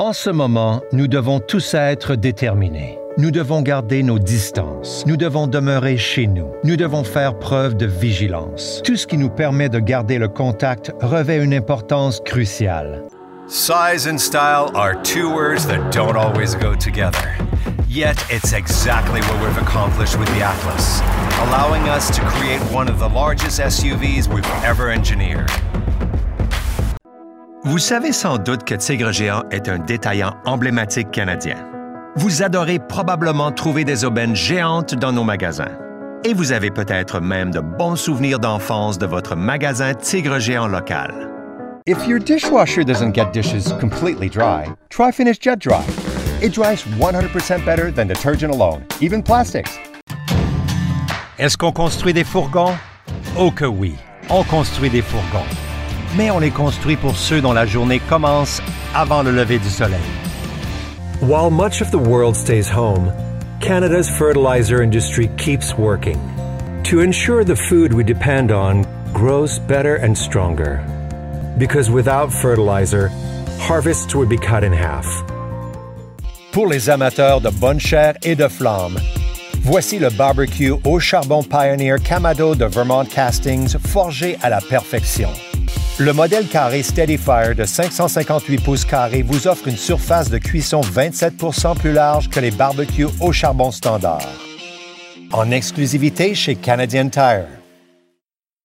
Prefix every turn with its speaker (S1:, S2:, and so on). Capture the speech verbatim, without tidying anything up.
S1: En ce moment, nous devons tous être déterminés. Nous devons garder nos distances. Nous devons demeurer chez nous. Nous devons faire preuve de vigilance. Tout ce qui nous permet de garder le contact revêt une importance cruciale.
S2: Size and style are two words that don't always go together. Yet, it's exactly what we've accomplished with the Atlas, allowing us to create one of the largest S U Vs we've ever engineered.
S3: Vous savez sans doute que Tigre Géant est un détaillant emblématique canadien. Vous adorez probablement trouver des aubaines géantes dans nos magasins. Et vous avez peut-être même de bons souvenirs d'enfance de votre magasin Tigre Géant local.
S4: If your dishwasher doesn't get dishes completely dry, try Finish Jet Dry. It dries one hundred percent better than detergent alone, even plastics.
S1: Est-ce qu'on construit des fourgons? Oh que oui, on construit des fourgons. Mais on les construit pour ceux dont la journée commence avant le lever du soleil.
S5: While much of the world stays home, Canada's fertilizer industry keeps working to ensure the food we depend on grows better and stronger. Because without fertilizer, harvests would be cut in half.
S1: Pour les amateurs de bonne chair et de flamme, voici le barbecue au charbon Pioneer Kamado de Vermont Castings forgé à la perfection. Le modèle carré Steadyfire de cinq cent cinquante-huit pouces carrés vous offre une surface de cuisson vingt-sept pour cent plus large que les barbecues au charbon standard. En exclusivité chez Canadian Tire.